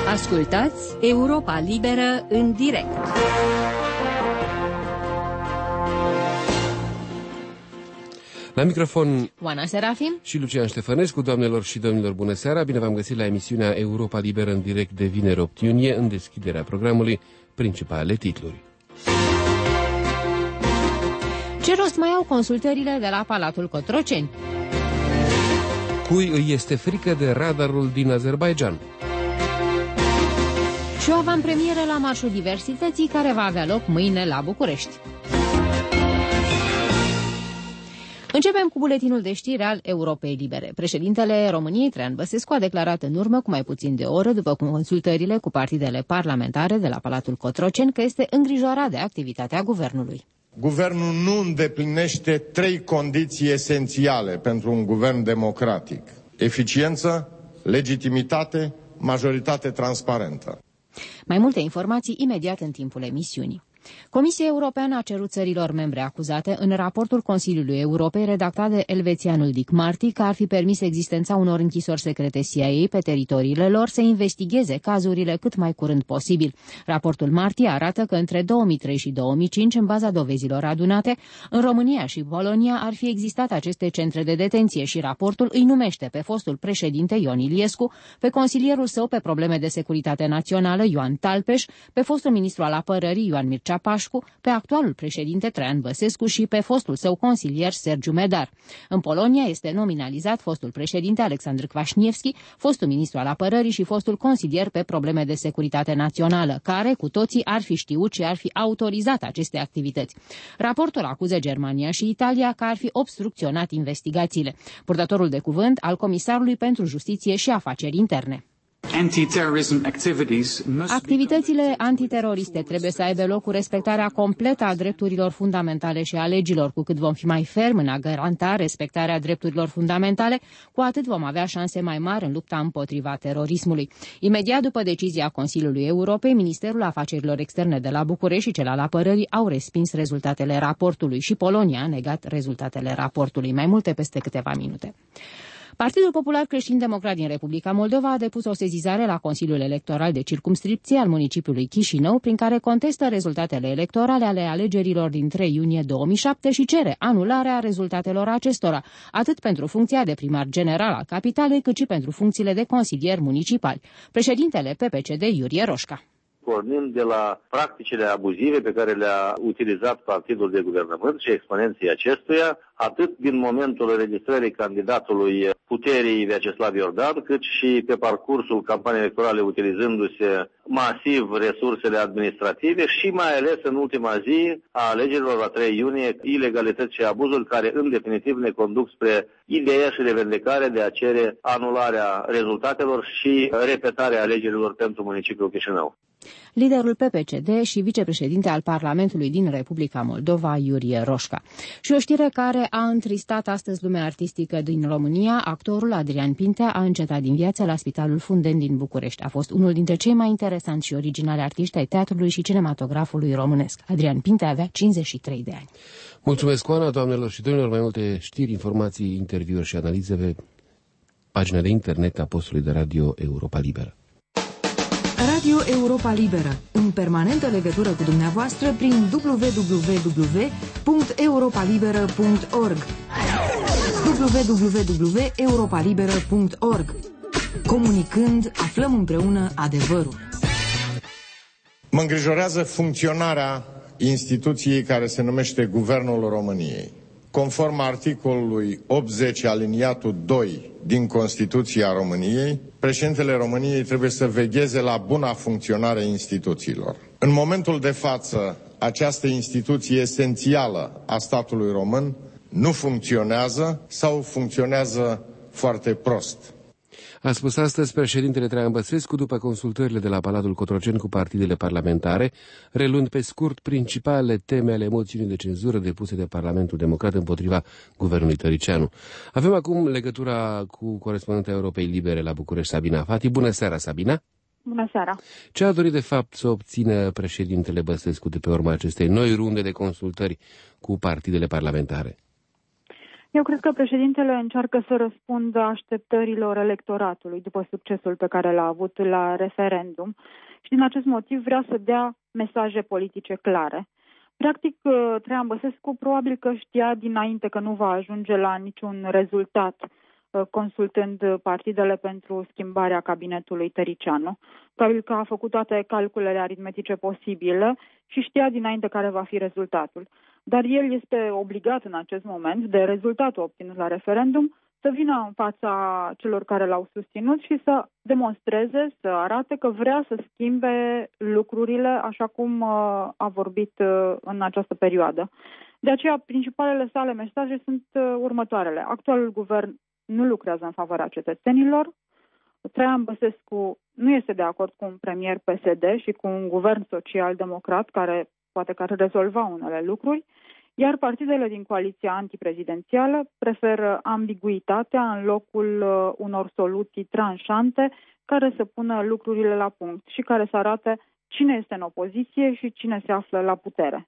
Ascultați Europa Liberă în direct. La microfon Oana Serafim și Lucian Ștefănescu. Doamnelor și domnilor, bună seara! Bine v-am găsit la emisiunea Europa Liberă în direct de vineri 8 iunie, în deschiderea programului, principalele titluri. Ce rost mai au consultările de la Palatul Cotroceni? Cui îi este frică de radarul din Azerbaidjan? Și o avantpremieră la Marșul Diversității care va avea loc mâine la București. Începem cu buletinul de știri al Europei Libere. Președintele României, Traian Băsescu, a declarat în urmă, cu mai puțin de o oră, după consultările cu partidele parlamentare de la Palatul Cotroceni, că este îngrijorat de activitatea guvernului. Guvernul nu îndeplinește 3 condiții esențiale pentru un guvern democratic: eficiență, legitimitate, majoritate transparentă. Mai multe informații imediat în timpul emisiunii. Comisia Europeană a cerut țărilor membre acuzate în raportul Consiliului Europei redactat de elvețianul Dick Marty că ar fi permis existența unor închisori secrete CIA pe teritoriile lor să investigheze cazurile cât mai curând posibil. Raportul Marty arată că între 2003 și 2005, în baza dovezilor adunate, în România și Polonia ar fi existat aceste centre de detenție și raportul îi numește pe fostul președinte Ion Iliescu, pe consilierul său pe probleme de securitate națională Ioan Talpeș, pe fostul ministru al apărării Ioan Mircea Pașcu, pe actualul președinte Traian Băsescu și pe fostul său consilier Sergiu Medar. În Polonia este nominalizat fostul președinte Alexandru Kwaśniewski, fostul ministru al apărării și fostul consilier pe probleme de securitate națională, care cu toții ar fi știut și ar fi autorizat aceste activități. Raportul acuză Germania și Italia că ar fi obstrucționat investigațiile. Purtătorul de cuvânt al Comisarului pentru Justiție și Afaceri Interne. Activitățile antiteroriste trebuie să aibă loc cu respectarea completă a drepturilor fundamentale și a legilor. Cu cât vom fi mai ferm în a garanta respectarea drepturilor fundamentale, cu atât vom avea șanse mai mari în lupta împotriva terorismului. Imediat după decizia Consiliului Europei, Ministerul Afacerilor Externe de la București și cel al Apărării au respins rezultatele raportului și Polonia a negat rezultatele raportului. Mai multe peste câteva minute. Partidul Popular Creștin-Democrat din Republica Moldova a depus o sesizare la Consiliul Electoral de Circumscripție al municipiului Chișinău, prin care contestă rezultatele electorale ale alegerilor din 3 iunie 2007 și cere anularea rezultatelor acestora, atât pentru funcția de primar general al capitalei, cât și pentru funcțiile de consilier municipal. Președintele PPCD, Iurie Roșca. Pornind de la practicile abuzive pe care le-a utilizat partidul de guvernământ și exponenții acestuia, atât din momentul înregistrării candidatului puterii Vyacheslav Iordan, cât și pe parcursul campaniei electorale utilizându-se masiv resursele administrative și mai ales în ultima zi a alegerilor la 3 iunie, ilegalități și abuzuri care în definitiv ne conduc spre ideea și revendicare de a cere anularea rezultatelor și repetarea alegerilor pentru municipiul Chișinău. Liderul PPCD și vicepreședinte al Parlamentului din Republica Moldova, Iurie Roșca. Și o știre care a întristat astăzi lumea artistică din România: actorul Adrian Pintea a încetat din viață la Spitalul Fundeni din București. A fost unul dintre cei mai interesanți și originali artiști ai teatrului și cinematografului românesc. Adrian Pintea avea 53 de ani. Mulțumesc, Oana, doamnelor și domnilor. Mai multe știri, informații, interviuri și analize pe pagina de internet a postului de radio Europa Liberă. Radio Europa Liberă, în permanentă legătură cu dumneavoastră prin www.europalibera.org www.europalibera.org. Comunicând, aflăm împreună adevărul. Mă îngrijorează funcționarea instituției care se numește Guvernul României. Conform articolului 80 aliniatul 2 din Constituția României, președintele României trebuie să vegheze la buna funcționare a instituțiilor. În momentul de față, această instituție esențială a statului român nu funcționează sau funcționează foarte prost. A spus astăzi președintele Traian Băsescu după consultările de la Palatul Cotroceni cu partidele parlamentare, reluând pe scurt principalele teme ale moțiunii de cenzură depuse de Parlamentul Democrat împotriva guvernului Tăricianu. Avem acum legătura cu corespondenta Europei Libere la București, Sabina Fati. Bună seara, Sabina! Bună seara! Ce a dorit de fapt să obțină președintele Băsescu de pe urma acestei noi runde de consultări cu partidele parlamentare? Eu cred că președintele încearcă să răspundă așteptărilor electoratului după succesul pe care l-a avut la referendum și din acest motiv vrea să dea mesaje politice clare. Practic, Traian Băsescu probabil că știa dinainte că nu va ajunge la niciun rezultat consultând partidele pentru schimbarea cabinetului Tăricianu. Probabil că a făcut toate calculele aritmetice posibile și știa dinainte care va fi rezultatul. Dar el este obligat în acest moment de rezultatul obținut la referendum să vină în fața celor care l-au susținut și să demonstreze, să arate că vrea să schimbe lucrurile așa cum a vorbit în această perioadă. De aceea, principalele sale mesaje sunt următoarele. Actualul guvern nu lucrează în favoarea cetățenilor. Traian Băsescu nu este de acord cu un premier PSD și cu un guvern social-democrat care poate că ar rezolva unele lucruri, iar partidele din coaliția antiprezidențială preferă ambiguitatea în locul unor soluții tranșante care să pună lucrurile la punct și care să arate cine este în opoziție și cine se află la putere.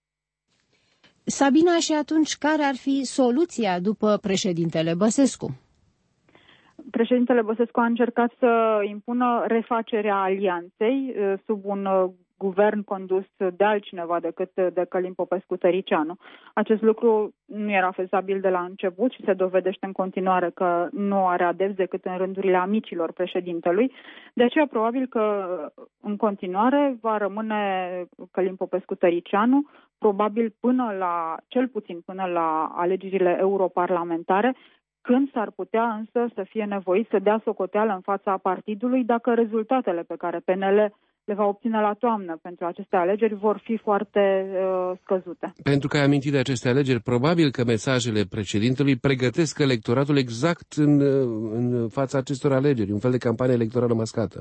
Sabina, și atunci care ar fi soluția după președintele Băsescu? Președintele Băsescu a încercat să impună refacerea alianței sub un guvern condus de altcineva decât de Călin Popescu-Tăricianu. Acest lucru nu era fezabil de la început și se dovedește în continuare că nu are adepți decât în rândurile amicilor președintelui. De aceea, probabil că în continuare va rămâne Călin Popescu-Tăricianu, probabil cel puțin până la alegerile europarlamentare, când s-ar putea însă să fie nevoit să dea socoteală în fața partidului dacă rezultatele pe care PNL le va obține la toamnă pentru aceste alegeri vor fi foarte scăzute. Pentru că ai amintit de aceste alegeri, probabil că mesajele președintelui pregătesc electoratul exact în fața acestor alegeri, un fel de campanie electorală mascată.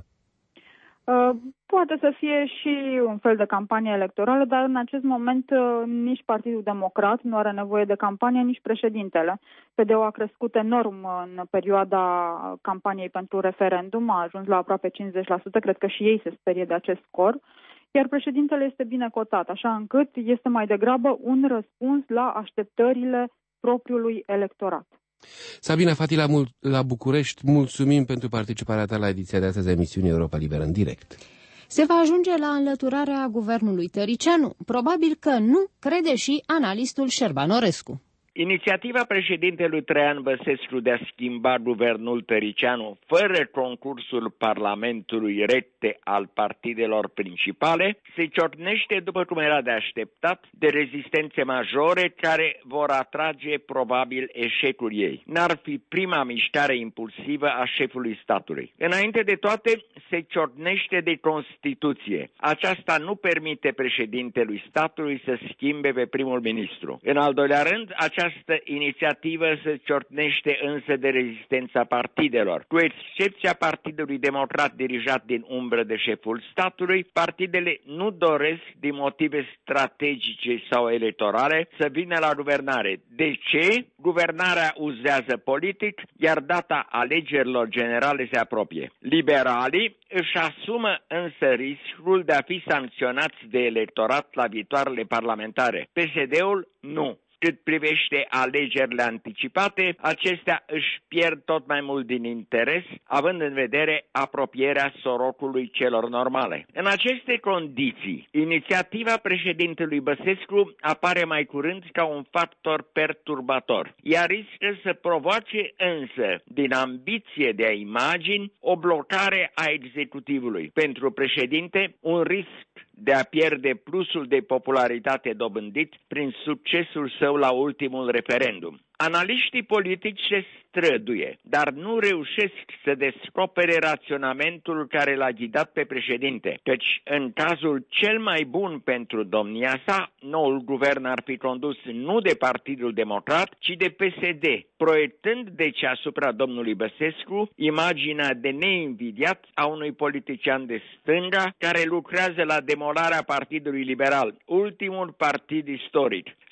Poate să fie și un fel de campanie electorală, dar în acest moment nici Partidul Democrat nu are nevoie de campanie, nici președintele. PD-ul a crescut enorm în perioada campaniei pentru referendum, a ajuns la aproape 50%, cred că și ei se sperie de acest scor, iar președintele este bine cotat, așa încât este mai degrabă un răspuns la așteptările propriului electorat. Sabina Fati la București, mulțumim pentru participarea ta la ediția de astăzi a emisiunii Europa Liberă în direct. Se va ajunge la înlăturarea guvernului Tăricianu? Probabil că nu, crede și analistul Șerban Orescu. Inițiativa președintelui Traian Băsescu de a schimba guvernul Tăricianu fără concursul Parlamentului recte al partidelor principale se ciornește, după cum era de așteptat, de rezistențe majore care vor atrage probabil eșecul ei. N-ar fi prima mișcare impulsivă a șefului statului. Înainte de toate, se ciornește de Constituție. Aceasta nu permite președintelui statului să schimbe pe primul ministru. În al doilea rând, această inițiativă se ciornește însă de rezistența partidelor. Cu excepția Partidului Democrat dirijat din umbră de șeful statului, partidele nu doresc, din motive strategice sau electorale, să vină la guvernare. De ce? Guvernarea uzează politic, iar data alegerilor generale se apropie. Liberalii își asumă însă riscul de a fi sancționați de electorat la viitoarele parlamentare. PSD-ul nu. Cât privește alegerile anticipate, acestea își pierd tot mai mult din interes, având în vedere apropierea sorocului celor normale. În aceste condiții, inițiativa președintelui Băsescu apare mai curând ca un factor perturbator. Ea riscă să provoace însă, din ambiție de a imagini, o blocare a executivului. Pentru președinte, un risc de a pierde plusul de popularitate dobândit prin succesul său la ultimul referendum. Analiștii politici se străduie, dar nu reușesc să descopere raționamentul care l-a ghidat pe președinte, căci în cazul cel mai bun pentru domnia sa, noul guvern ar fi condus nu de Partidul Democrat, ci de PSD, proiectând deci asupra domnului Băsescu imaginea de neinvidiat a unui politician de stânga care lucrează la demolarea Partidului Liberal, ultimul partid istoric.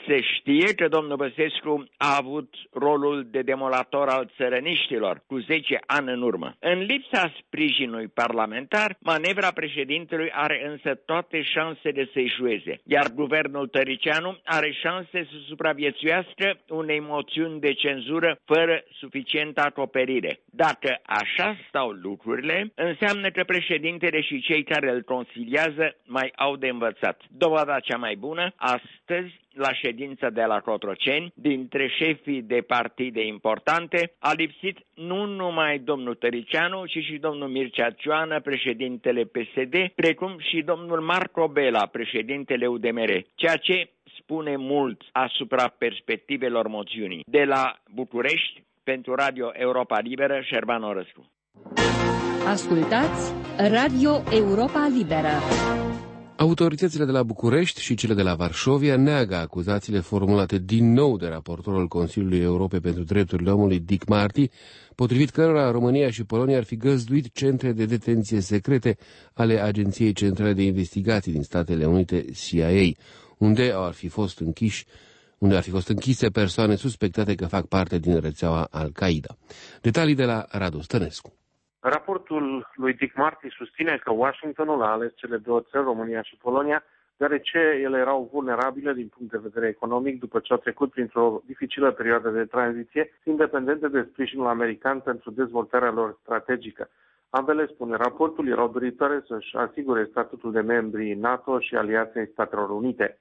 Se știe că domnul Băsescu a avut rolul de demolator al țărăniștilor cu 10 ani în urmă. În lipsa sprijinului parlamentar, manevra președintelui are însă toate șansele să eșueze, iar guvernul Tăricianu are șanse să supraviețuiască unei moțiuni de cenzură fără suficientă acoperire. Dacă așa stau lucrurile, înseamnă că președintele și cei care îl consiliază mai au de învățat. Dovada cea mai bună, astăzi, la ședința de la Cotroceni, dintre șefii de partide importante, a lipsit nu numai domnul Tăricianu, ci și domnul Mircea Cioană, președintele PSD, precum și domnul Marco Bela, președintele UDMR, ceea ce spune mult asupra perspectivelor moțiunii. De la București, pentru Radio Europa Liberă, Șerban Orăscu. Ascultați Radio Europa Liberă. Autoritățile de la București și cele de la Varșovia neagă acuzațiile formulate din nou de raportorul Consiliului Europei pentru Drepturile Omului, Dick Marty, potrivit cărora România și Polonia ar fi găzduit centre de detenție secrete ale Agenției Centrale de Investigații din Statele Unite, CIA, unde ar fi fost închise persoane suspectate că fac parte din rețeaua Al-Qaeda. Detalii de la Radu Stănescu. Raportul lui Dick Marty susține că Washingtonul a ales cele două țări, România și Polonia, deoarece ele erau vulnerabile din punct de vedere economic după ce au trecut printr-o dificilă perioadă de tranziție, independente de sprijinul american pentru dezvoltarea lor strategică. Ambele, spune raportul, erau doritoare să-și asigure statutul de membri NATO și aliații Statelor Unite.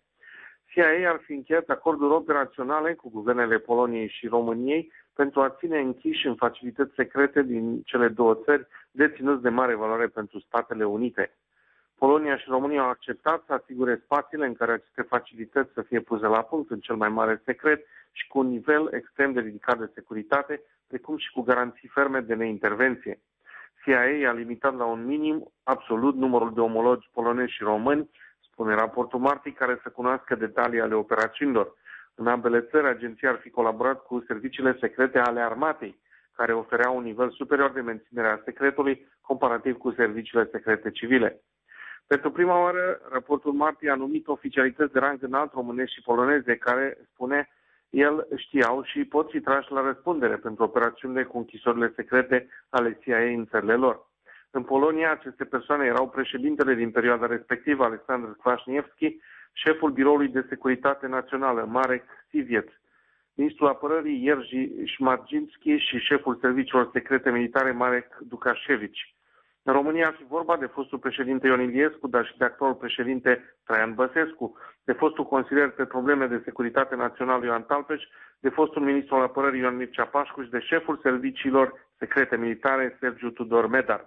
CIA ar fi încheiat acorduri operaționale cu guvernele Poloniei și României pentru a ține închiși în facilități secrete din cele două țări deținuți de mare valoare pentru Statele Unite. Polonia și România au acceptat să asigure spațiile în care aceste facilități să fie puse la punct în cel mai mare secret și cu un nivel extrem de ridicat de securitate, precum și cu garanții ferme de neintervenție. CIA a limitat la un minim absolut numărul de omologi polonezi și români, spune raportul Marty, care să cunoască detalii ale operațiunilor. În ambele țări, agenția ar fi colaborat cu serviciile secrete ale armatei, care ofereau un nivel superior de menținere a secretului comparativ cu serviciile secrete civile. Pentru prima oară, raportul Marty a numit oficialități de rang înalt românești și poloneze care, spune el, știau și pot fi trași la răspundere pentru operațiunile cu închisorile secrete ale CIA în țările lor. În Polonia, aceste persoane erau președintele din perioada respectivă, Aleksandr Kwaśniewski, șeful Biroului de Securitate Națională, Marek Siwiec, ministrul apărării Jerzy Szmarginski și șeful serviciilor secrete militare, Marek Dukaszewicz. În România ar fi vorba de fostul președinte Ion Iliescu, dar și de actualul președinte Traian Băsescu, de fostul consilier pe probleme de securitate națională Ioan Talpeș, de fostul ministru al apărării Ion Mircea Pașcu și de șeful serviciilor secrete militare Sergiu Tudor Medar.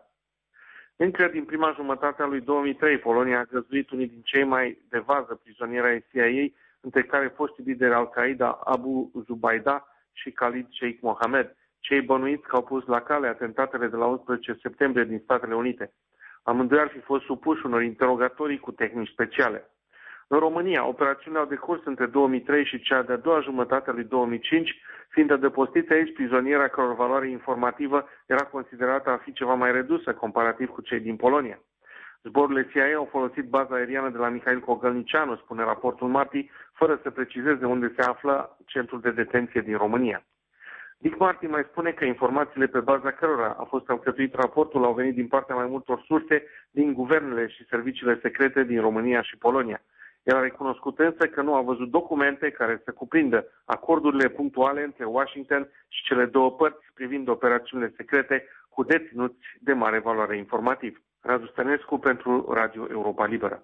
Încă din prima jumătate a lui 2003, Polonia a găzduit unii din cei mai de vază prizonieri ai CIA, între care foștii lideri Al-Qaeda Abu Zubaydah și Khalid Sheikh Mohammed, cei bănuiți că au pus la cale atentatele de la 11 septembrie din Statele Unite. Amândoi ar fi fost supuși unor interogatorii cu tehnici speciale. În România, operațiunile au decurs între 2003 și cea de-a doua jumătate a lui 2005, fiind adăpostiți aici prizonieri a căror valoare informativă era considerată a fi ceva mai redusă comparativ cu cei din Polonia. Zborurile CIA au folosit baza aeriană de la Mihail Cogălnicianu, spune raportul Marty, fără să precizeze unde se află centrul de detenție din România. Dick Marty mai spune că informațiile pe baza cărora a fost alcătuit raportul au venit din partea mai multor surse din guvernele și serviciile secrete din România și Polonia. El a recunoscut însă că nu a văzut documente care să cuprindă acordurile punctuale între Washington și cele două părți privind operațiunile secrete cu deținuți de mare valoare informativ. Radu Stănescu pentru Radio Europa Liberă.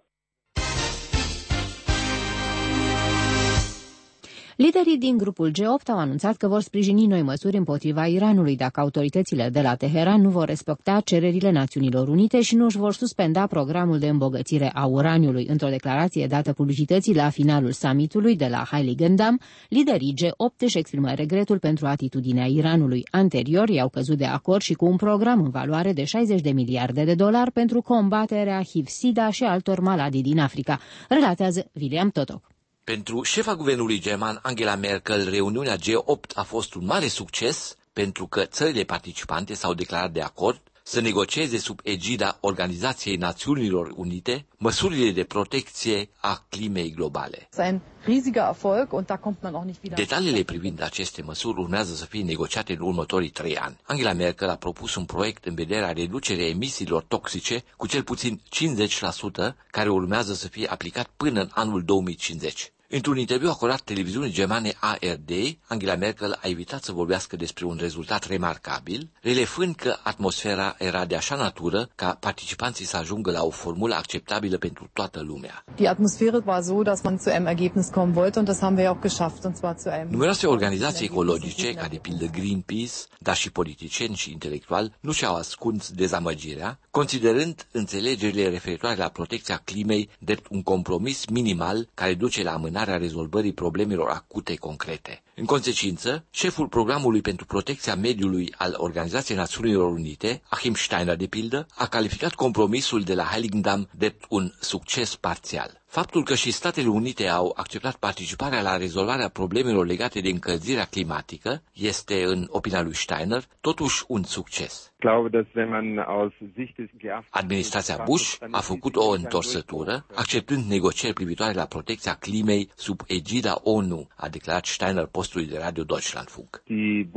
Liderii din grupul G8 au anunțat că vor sprijini noi măsuri împotriva Iranului dacă autoritățile de la Teheran nu vor respecta cererile Națiunilor Unite și nu își vor suspenda programul de îmbogățire a uraniului. Într-o declarație dată publicității la finalul summitului de la Heiligendamm, liderii G8 își exprimă regretul pentru atitudinea Iranului. Anterior, i-au căzut de acord și cu un program în valoare de 60 de miliarde de dolari pentru combaterea HIV-SIDA și altor maladii din Africa, relatează William Totok. Pentru șefa guvernului german Angela Merkel, reuniunea G8 a fost un mare succes pentru că țările participante s-au declarat de acord să negocieze sub egida Organizației Națiunilor Unite măsurile de protecție a climei globale. Detaliile privind aceste măsuri urmează să fie negociate în următorii 3 ani. Angela Merkel a propus un proiect în vederea reducerii emisiilor toxice cu cel puțin 50%, care urmează să fie aplicat până în anul 2050. Într-un interviu acordat televiziunii germane ARD, Angela Merkel a evitat să vorbească despre un rezultat remarcabil, relefând că atmosfera era de așa natură ca participanții să ajungă la o formulă acceptabilă pentru toată lumea. Die Atmosphäre war so, dass man zu einem Ergebnis kommen wollte und das haben wir auch geschafft, und zwar zu einem. Numeroase organizații ecologice, ca de pildă Greenpeace, dar și politicieni și intelectuali, nu și-au ascuns dezamăgirea, considerând înțelegerile referitoare la protecția climei drept un compromis minimal care duce la amânarea rezolvării problemelor acute concrete. În consecință, șeful programului pentru protecția mediului al Organizației Națiunilor Unite, Achim Steiner de pildă, a calificat compromisul de la Heiligendamm drept un succes parțial. Faptul că și Statele Unite au acceptat participarea la rezolvarea problemelor legate de încălzirea climatică este, în opinia lui Steiner, totuși un succes. Administrația Bush a făcut o întorsătură, acceptând negocieri privitoare la protecția climei sub egida ONU, a declarat Steiner postului de radio Deutschlandfunk.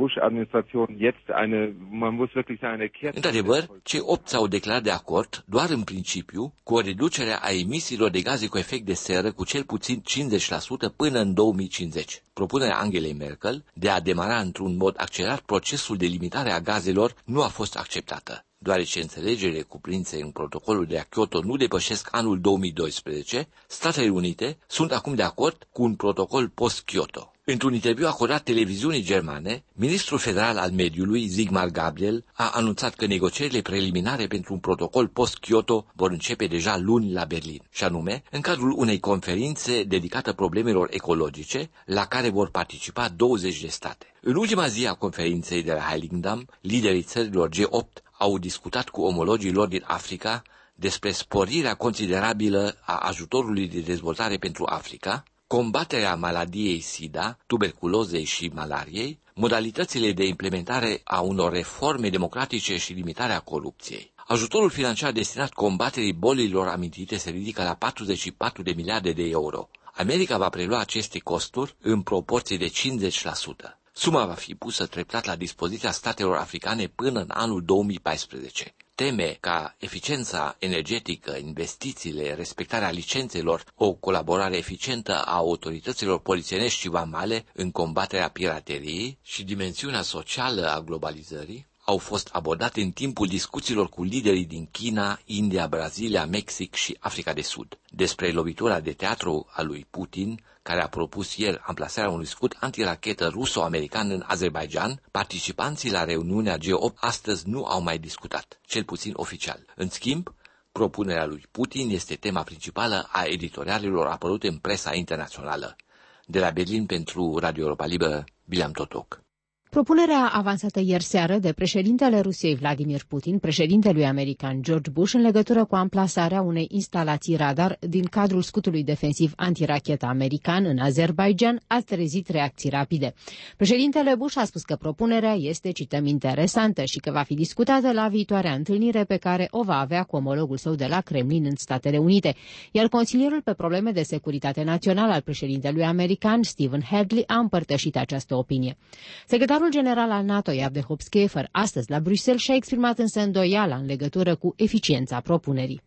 Într-adevăr, cei 8 s-au declarat de acord, doar în principiu, cu o reducere a emisiilor de gaze cu efect de seră cu cel puțin 50% până în 2050. Propunerea Angelei Merkel de a demara într-un mod accelerat procesul de limitare a gazelor nu a fost acceptată. Deoarece înțelegerile cuprinse în protocolul de la Kyoto nu depășesc anul 2012, Statele Unite sunt acum de acord cu un protocol post-Kyoto. Într-un interviu acordat televiziunii germane, ministrul federal al mediului, Sigmar Gabriel, a anunțat că negocierile preliminare pentru un protocol post-Kyoto vor începe deja luni la Berlin, și anume în cadrul unei conferințe dedicată problemelor ecologice, la care vor participa 20 de state. În ultima zi a conferinței de la Heiligendamm, liderii țărilor G8 au discutat cu omologii lor din Africa despre sporirea considerabilă a ajutorului de dezvoltare pentru Africa, combaterea maladiei SIDA, tuberculozei și malariei, modalitățile de implementare a unor reforme democratice și limitarea corupției. Ajutorul financiar destinat combaterii bolilor amintite se ridică la 44 de miliarde de euro. America va prelua aceste costuri în proporție de 50%. Suma va fi pusă treptat la dispoziția statelor africane până în anul 2014. Teme ca eficiența energetică, investițiile, respectarea licențelor, o colaborare eficientă a autorităților polițienești și vamale în combaterea pirateriei și dimensiunea socială a globalizării au fost abordate în timpul discuțiilor cu liderii din China, India, Brazilia, Mexic și Africa de Sud. Despre lovitura de teatru a lui Putin, care a propus ieri amplasarea unui scut antirachetă ruso-american în Azerbaijan, participanții la reuniunea G8 astăzi nu au mai discutat, cel puțin oficial. În schimb, propunerea lui Putin este tema principală a editorialelor apărute în presa internațională. De la Berlin pentru Radio Europa Liberă, Bileam Totoc. Propunerea avansată ieri seară de președintele Rusiei Vladimir Putin, președintelui american George Bush, în legătură cu amplasarea unei instalații radar din cadrul scutului defensiv antirachetă american în Azerbaijan, a trezit reacții rapide. Președintele Bush a spus că propunerea este, cităm, interesantă și că va fi discutată la viitoarea întâlnire pe care o va avea cu omologul său de la Kremlin în Statele Unite, iar consilierul pe probleme de securitate națională al președintelui american, Stephen Hadley, a împărtășit această opinie. Secretarul general al NATO, Yevgeny Schäfer, astăzi la Bruxelles și-a exprimat însă îndoiala în legătură cu eficiența propunerii.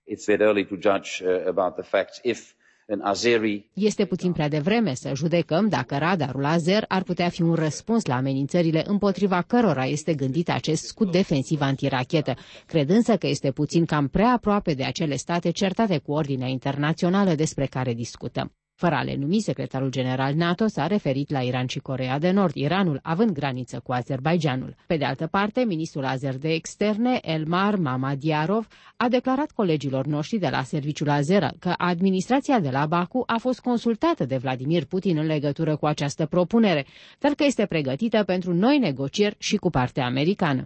Este puțin prea devreme să judecăm dacă radarul azer ar putea fi un răspuns la amenințările împotriva cărora este gândit acest scut defensiv antirachetă. Cred însă că este puțin cam prea aproape de acele state certate cu ordinea internațională despre care discutăm. Fără a le numi, secretarul general NATO s-a referit la Iran și Coreea de Nord, Iranul având graniță cu Azerbaijanul. Pe de altă parte, ministrul azer de externe, Elmar Mamadiarov, a declarat colegilor noștri de la serviciul azer că administrația de la Baku a fost consultată de Vladimir Putin în legătură cu această propunere, dar că este pregătită pentru noi negocieri și cu partea americană.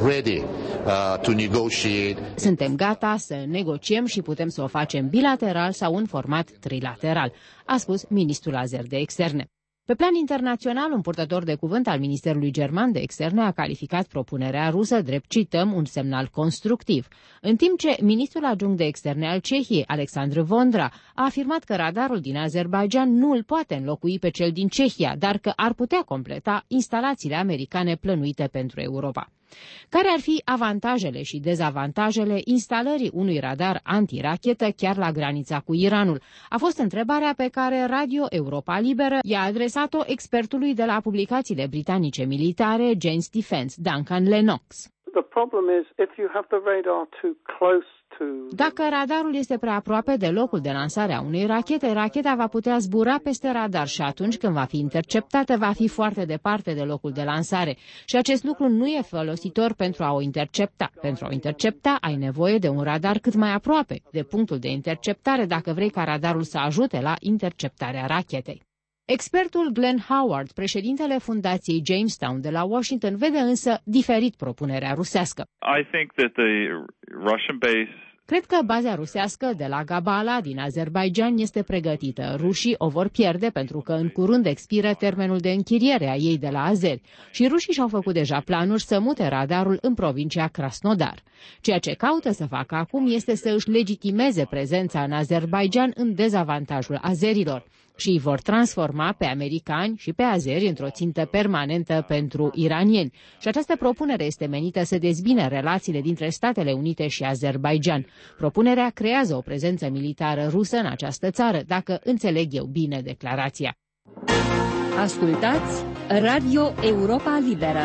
Suntem gata să negociem și putem să o facem bilateral sau în format trilateral, a spus ministrul azer de externe. Pe plan internațional, un purtător de cuvânt al Ministerului German de Externe a calificat propunerea rusă drept, cităm, un semnal constructiv, în timp ce ministrul adjunct de externe al Cehiei, Alexandru Vondra, a afirmat că radarul din Azerbaidjan nu îl poate înlocui pe cel din Cehia, dar că ar putea completa instalațiile americane plănuite pentru Europa. Care ar fi avantajele și dezavantajele instalării unui radar antirachetă chiar la granița cu Iranul? A fost întrebarea pe care Radio Europa Liberă i-a adresat-o expertului de la publicațiile britanice militare Jane's Defense, Duncan Lennox. Dacă radarul este prea aproape de locul de lansare a unei rachete, racheta va putea zbura peste radar și atunci când va fi interceptată, va fi foarte departe de locul de lansare. Și acest lucru nu e folositor pentru a o intercepta. Pentru a o intercepta, ai nevoie de un radar cât mai aproape de punctul de interceptare dacă vrei ca radarul să ajute la interceptarea rachetei. Expertul Glenn Howard, președintele Fundației Jamestown de la Washington, vede însă diferit propunerea rusească. Cred că baza rusească de la Gabala din Azerbaidjan este pregătită. Rușii o vor pierde pentru că în curând expiră termenul de închiriere a ei de la azeri și rușii și-au făcut deja planuri să mute radarul în provincia Krasnodar. Ceea ce caută să facă acum este să își legitimeze prezența în Azerbaidjan în dezavantajul azerilor și îi vor transforma pe americani și pe azeri într-o țintă permanentă pentru iranieni. Și această propunere este menită să dezbine relațiile dintre Statele Unite și Azerbaidjan. Propunerea creează o prezență militară rusă în această țară, dacă înțeleg eu bine declarația. Ascultați Radio Europa Liberă.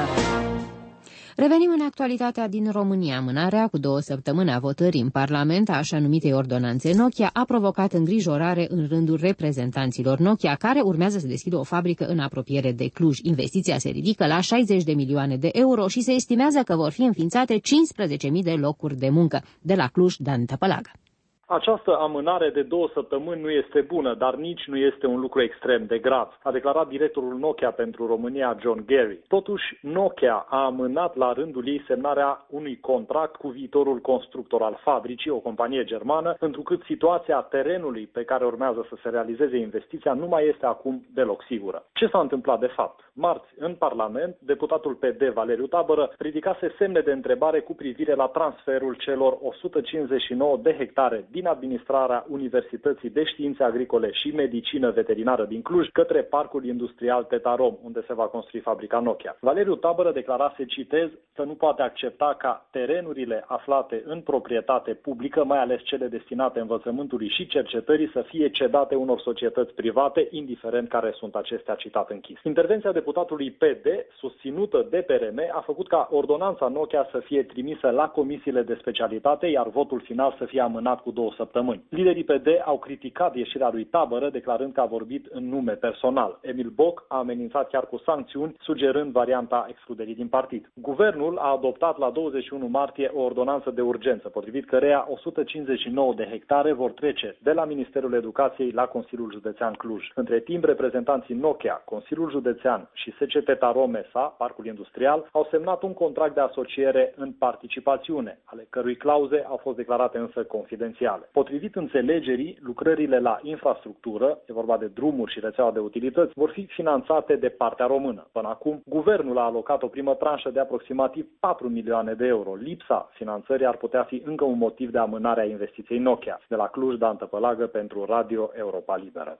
Revenim în actualitatea din România. Amânarea cu 2 săptămâni a votării în Parlament a așa numitei ordonanțe Nokia a provocat îngrijorare în rândul reprezentanților Nokia, care urmează să deschidă o fabrică în apropiere de Cluj. Investiția se ridică la 60 de milioane de euro și se estimează că vor fi înființate 15.000 de locuri de muncă. De la Cluj, Dan Tăpălagă. Această amânare de 2 săptămâni nu este bună, dar nici nu este un lucru extrem de grav, a declarat directorul Nokia pentru România, John Gary. Totuși, Nokia a amânat la rândul ei semnarea unui contract cu viitorul constructor al fabricii, o companie germană, întrucât situația terenului pe care urmează să se realizeze investiția nu mai este acum deloc sigură. Ce s-a întâmplat de fapt? Marți, în Parlament, deputatul PD Valeriu Tabără ridicase semne de întrebare cu privire la transferul celor 159 de hectare din administrarea Universității de Științe Agricole și Medicină Veterinară din Cluj către Parcul Industrial Tetarom, unde se va construi fabrica Nokia. Valeriu Tabără declarase, citez, că nu poate accepta ca terenurile aflate în proprietate publică, mai ales cele destinate învățământului și cercetării, să fie cedate unor societăți private, indiferent care sunt acestea, citat închis. Intervenția deputatului PD, susținută de PRM, a făcut ca ordonanța Nokia să fie trimisă la comisiile de specialitate, iar votul final să fie amânat cu 2 săptămâni. Liderii PD au criticat ieșirea lui Tabără, declarând că a vorbit în nume personal. Emil Boc a amenințat chiar cu sancțiuni, sugerând varianta excluderii din partid. Guvernul a adoptat la 21 martie o ordonanță de urgență, potrivit căreia 159 de hectare vor trece de la Ministerul Educației la Consiliul Județean Cluj. Între timp, reprezentanții Nokia, Consiliul Județean și SC Tetarom SA, Parcul Industrial, au semnat un contract de asociere în participațiune, ale cărui clauze au fost declarate însă confidențiale. Potrivit înțelegerii, lucrările la infrastructură, e vorba de drumuri și rețeaua de utilități, vor fi finanțate de partea română. Până acum, guvernul a alocat o primă tranșă de aproximativ 4 milioane de euro. Lipsa finanțării ar putea fi încă un motiv de amânare a investiției Nokia. De la Cluj, Dan Tăpălagă pentru Radio Europa Liberă.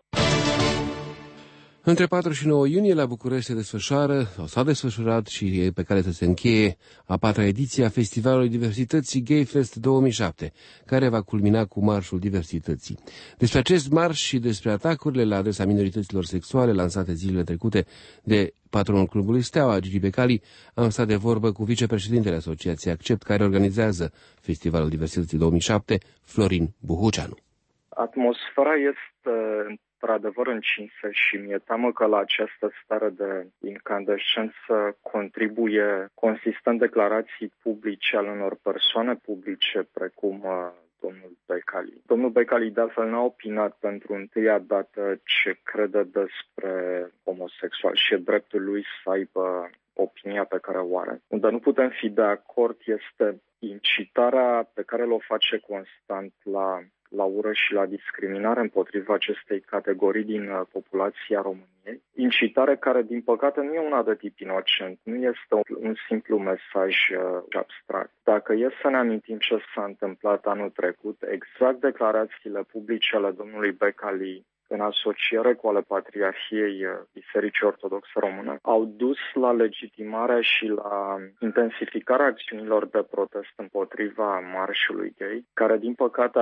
Între 4 și 9 iunie la București se desfășoară, sau s-a desfășurat și e pe care să se încheie a 4-a ediție a Festivalului Diversității Gay Fest 2007, care va culmina cu Marșul Diversității. Despre acest marș și despre atacurile la adresa minorităților sexuale lansate zilele trecute de patronul clubului Steaua, Gigi Becali, am stat de vorbă cu vicepreședintele Asociației Accept, care organizează Festivalul Diversității 2007, Florin Buhuceanu. Atmosfera este într-adevăr încinsă și mi-e teamă că la această stare de incandescență contribuie consistent declarații publice ale unor persoane publice, precum domnul Becali. Domnul Becali de altfel n-a opinat pentru întâia dată ce crede despre homosexual și e dreptul lui să aibă opinia pe care o are. Unde nu putem fi de acord este incitarea pe care o face constant la ură și la discriminare împotriva acestei categorii din populația României. Incitare care, din păcate, nu e una de tip inocent, nu este un simplu mesaj abstract. Dacă e să ne amintim ce s-a întâmplat anul trecut, exact declarațiile publice ale domnului Becali în asociere cu ale Patriarhiei Bisericii Ortodoxe Române, au dus la legitimarea și la intensificarea acțiunilor de protest împotriva marșului gay, care din păcate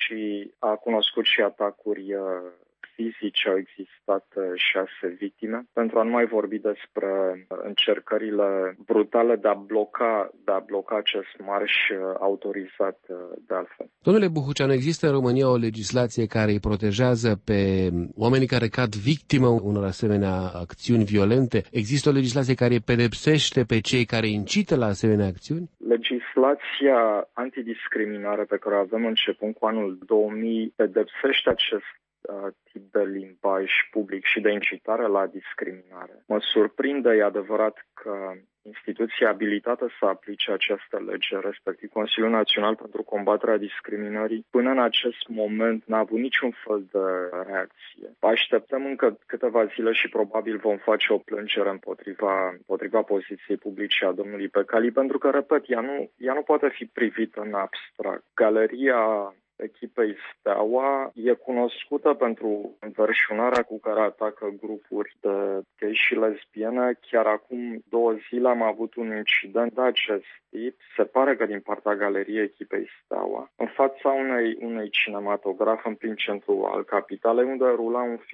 a cunoscut și atacuri fizice, au existat 6 victime, pentru a nu mai vorbi despre încercările brutale de a bloca acest marș autorizat de altfel. Domnule Buhuceanu, există în România o legislație care îi protejează pe oamenii care cad victimă unor asemenea acțiuni violente? Există o legislație care pedepsește pe cei care incită la asemenea acțiuni? Legislația antidiscriminare pe care o avem începând cu anul 2000 pedepsește acest tip de limbaj public și de incitare la discriminare. Mă surprinde, e adevărat, că instituția abilitată să aplice această lege, respectiv Consiliul Național pentru Combaterea Discriminării, până în acest moment n-a avut niciun fel de reacție. Așteptăm încă câteva zile și probabil vom face o plângere împotriva poziției publice a domnului Becali, pentru că, repet, ea nu poate fi privită în abstract. Galeria echipei Steaua e cunoscută pentru înverșunarea cu care atacă grupuri de gay și lesbiene. Chiar acum 2 zile am avut un incident de acest tip, se pare că din partea galeriei echipei Steaua, în fața unei cinematograf în plin centru al capitalei, unde rula un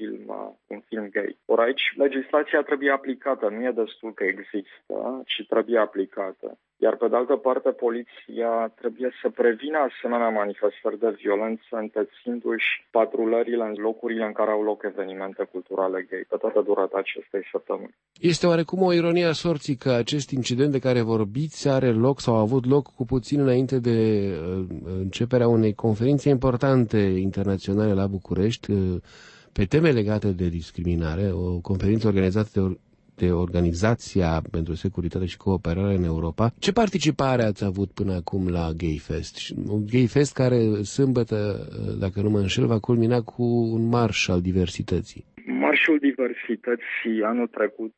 film gay. Ori aici legislația trebuie aplicată, nu e destul că există, ci trebuie aplicată. Iar pe de altă parte, poliția trebuie să prevină asemenea manifestări de violență, întețindu-și patrulările în locurile în care au loc evenimente culturale gay, pe toată durata acestei săptămâni. Este oarecum o ironie a sorții că acest incident de care vorbiți are loc sau a avut loc cu puțin înainte de începerea unei conferințe importante internaționale la București pe teme legate de discriminare, o conferință organizată de Organizația pentru Securitate și Cooperare în Europa. Ce participare ați avut până acum la Gay Fest? Un Gay Fest care sâmbătă, dacă nu mă înșel, va culmina cu un marș al diversității. Marșul diversității anul trecut,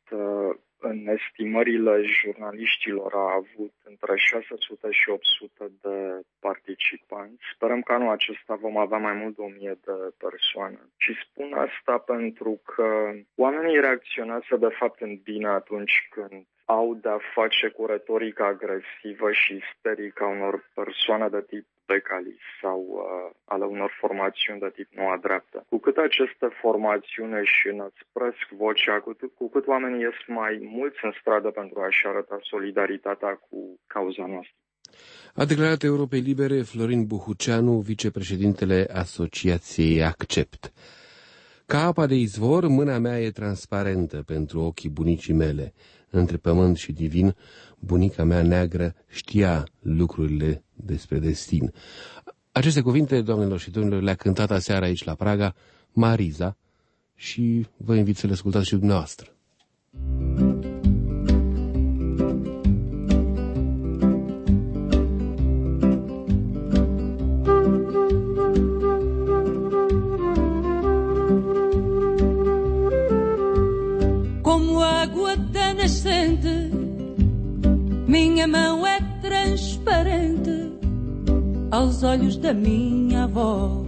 în estimările jurnaliștilor, a avut între 600 și 800 de participanți. Sperăm că anul acesta vom avea mai mult de 1000 de persoane. Și spun asta pentru că oamenii reacționează de fapt în bine atunci când au de-a face cu retorica agresivă și isterică a unor persoane de tip Becali sau ale unor formațiuni de tip Noua Dreaptă. Cu cât aceste formațiuni își înăspresc vocea, cu cât oamenii ies mai mulți în stradă pentru a-și arăta solidaritatea cu cauza noastră. A declarat Europei Libere Florin Buhuceanu, vicepreședintele Asociației Accept. Ca apa de izvor, mâna mea e transparentă pentru ochii bunicii mele. Între pământ și divin, bunica mea neagră știa lucrurile despre destin. Aceste cuvinte, doamnelor și domnilor, le-a cântat aseară aici la Praga Mariza și vă invit să le ascultați și dumneavoastră. Minha mão é transparente aos olhos da minha avó.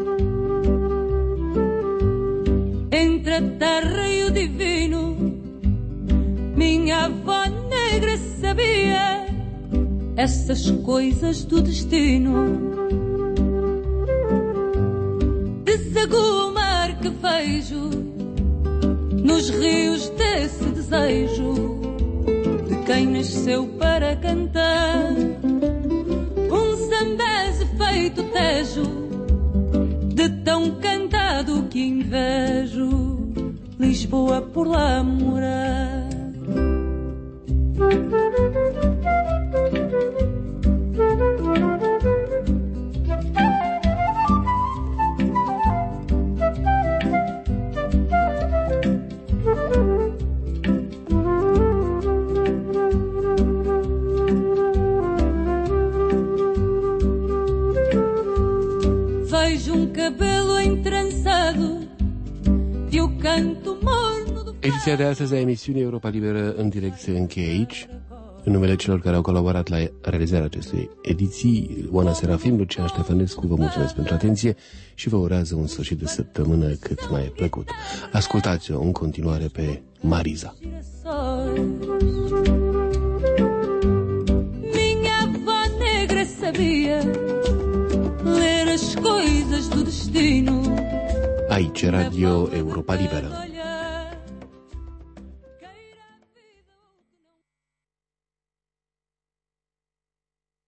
Entre a terra e o divino, minha avó negra sabia essas coisas do destino. Desaguo o mar que vejo nos rios desse desejo de quem nasceu para cantar. Zambeze feito tejo, de tão cantado que invejo Lisboa por lá morar. vejo cabelo entrançado e o canto morno do... Ediția de astăzi a emisiunii Europa Liberă în direct se încheie aici. În numele celor care au colaborat la realizarea acestei ediții, Oana Serafim, Lucian Ștefănescu, vă mulțumesc pentru atenție și vă urează un sfârșit de săptămână cât mai plăcut. Ascultați-o în continuare pe Marisa. Minha avó negra sabia ler as coisas do destino. Aici Radio Europa Liberă.